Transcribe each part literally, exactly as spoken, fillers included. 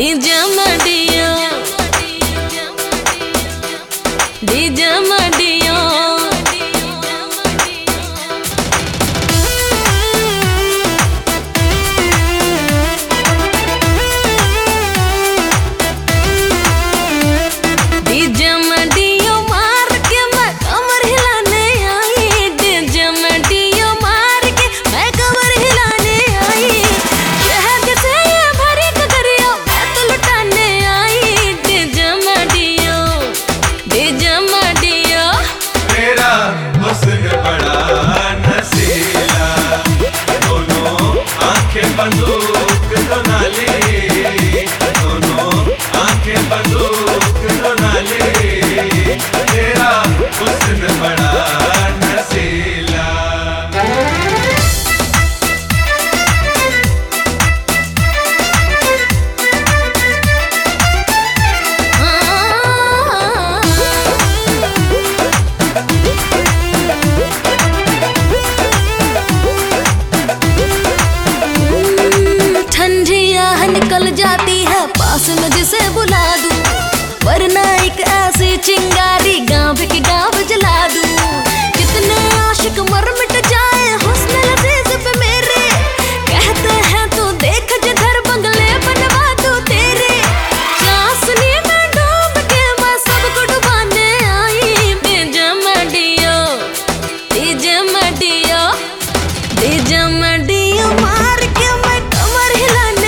DJ मडियो DJ मडियो DJ मडियो मार के मैं कमर हिलाने आई डीजे मडियो मार के मैं कमर हिलाने आई शहद से ये भरी कगरिया मैं तो लुटाने आई डीजे मडियो डीजे मडियो मेरा हुस्न बड़ा नशीला दोनों आंखें बंदूक दोनाली दोनों आंखें बंदूक दोनाली मेरा हुस्न बड़ा नशीला निकल जाती है पास में जिसे बुला दूं वरना एक ऐसी चिंगारी गाँव की गाँव जला दूं कितने आशिक मर मिट जाए हुस्न लजीज पे मेरे कहते हैं तू देख जिधर बंगले बनवा दूं तेरे चाशनी में डूब के मैं सबको डुबाने आई डीजे मडियो डीजे मडियो डीजे मडियो मार के मैं कमर हिलाने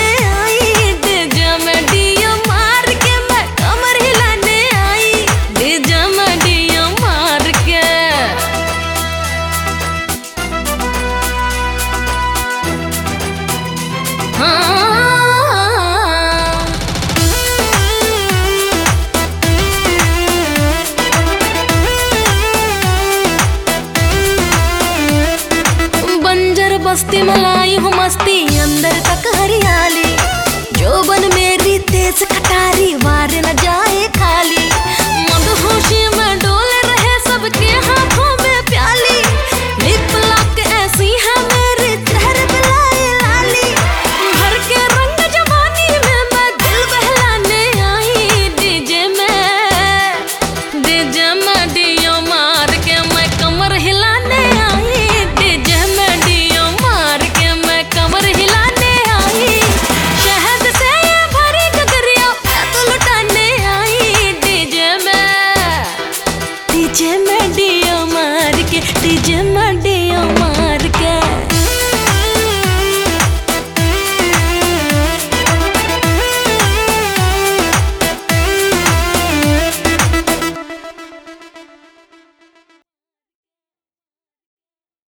बस्ती में लाई हूँ मस्ती अंदर तक हरियाली जो बन मेरी तेज खटारी